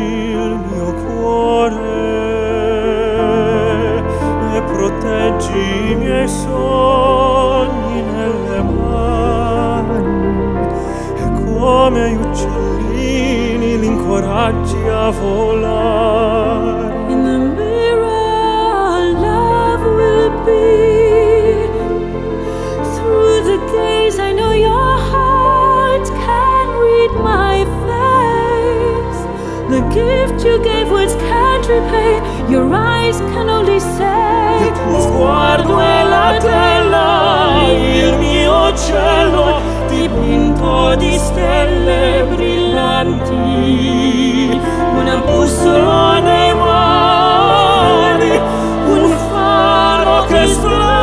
il mio cuore e proteggi i miei sogni nelle mani, e come agli uccellini li incoraggi a volare. In the mirror, love will be. Through the gaze, I know your heart can read my face. The gift you gave words can't repay. Your eyes can only say. Il tuo sguardo è la tela, il mio cielo dipinto di stelle brillanti. Una bussola nei mari, un faro che splende.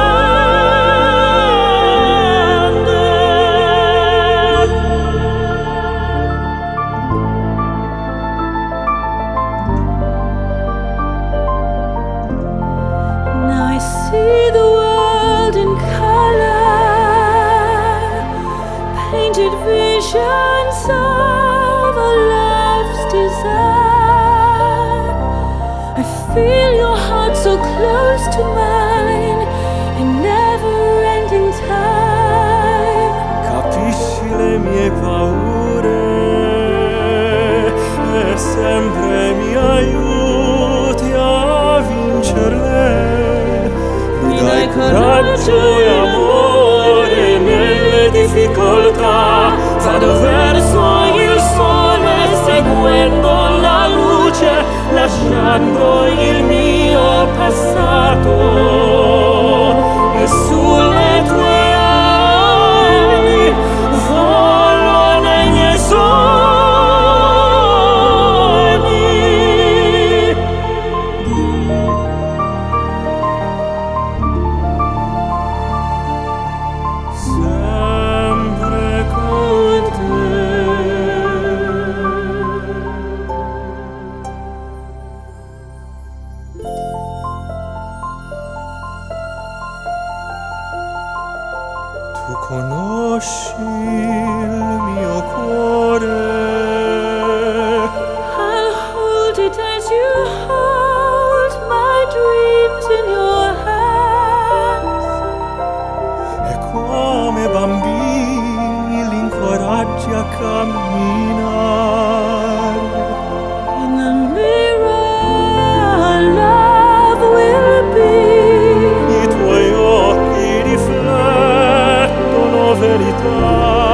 Now I see the world in color, painted visions of a love's desire. I feel your heart so close to mine in never-ending time. Capisci le mie paure e sempre mi aiuti a vincerle. Mi dai coraggio e amore nelle difficoltà. Vado verso il sole seguendo la luce, lasciando il mio passato, e sulle tue ali volo nei miei sogni. Sempre con te. Tu conosci il mio cuore, I'll hold it as you hold my dreams in your hands. e come bambini li incoraggi a camminare. In the mirror, love will be. I tuoi occhi riflettono verità,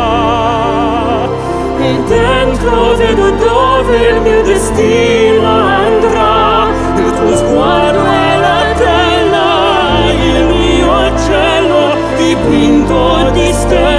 e dentro vedo dove il mio destino andrà. Il tuo sguardo è la tela, il mio cielo dipinto di stelle.